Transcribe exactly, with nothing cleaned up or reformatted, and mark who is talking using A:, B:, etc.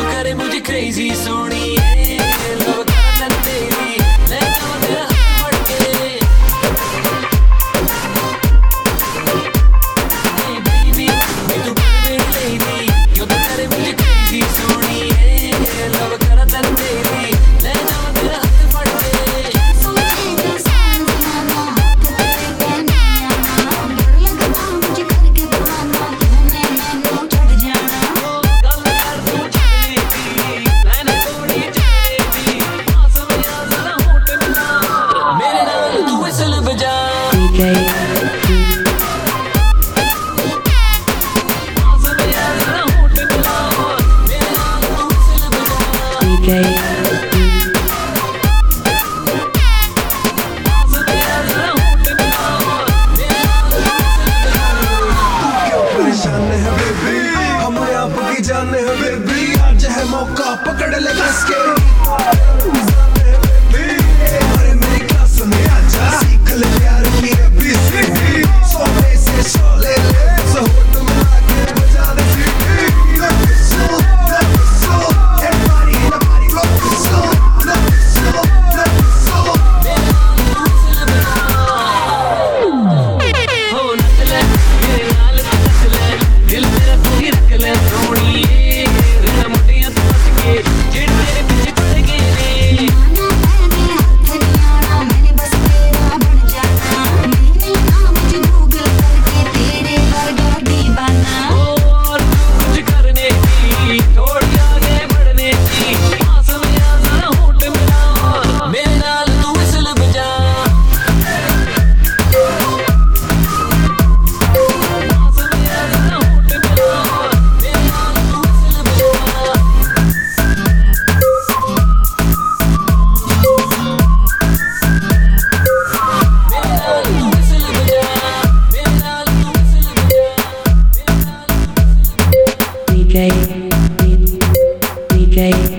A: करे मुझे crazy Soni love करना तेरी मैं तो तेरा हाथ पड़ के hey baby मैं तू बन मेरी lady क्यों तो करे मुझे crazy सोनी love करना तेरी मैं तो तेरा हाथ पड़ के
B: सोचे तो सांस माना तेरे कहने आना डर लगता मुझे करके बहाना तूने मैनू छड़ जाना
A: गल कर तू छड़ने दी मैंने थोड़ी जाएगी आसम याद ना होट मिला मेरे नाल तू विसल बजा
C: D J
A: आसम याद ना होट मिला मेरे नाल तू विसल बजा
C: D J
A: आसम याद ना होट मिला मेरे नाल तू विसल बजा
D: परेशान है बेबी हम आपकी जान है बेबी आज है मौका पकड़ ले कस के अरे मेरी क्लास में आजा सीख ले प्यार की एबीसीडी सोने से शोले ले होठ मिला के बजा दे सीटी ना पिसो ना पिसो everybody in the party rock पिसो ना पिसो ना पिसो
A: मेरे नाल तू विसल बजा हो नच ले मेरे नाल तू नच ले दिल मेरा तू ही रख ले सोनी रेना मुट्ठियां तू बच के जेड़ तेरे पीछे पड़ गए ने
B: माना मैंने हाथ नहीं आना मैंने बस तेरा बन जाना मैंने ना मुझे गूगल करके तेरे वर्गा दीवाना
A: और कुछ करने की थोड़ी आगे बढ़ने की आसम याद ना होट मिला मेरे नाल तू विसल बजा आसम याद ना होट मिला मेरे नाल तू विसल बजा मेरे नाल तू विसल बजा मेरे नाल तू विसल बजा मेरे नाल तू विसल बजा
C: D J D J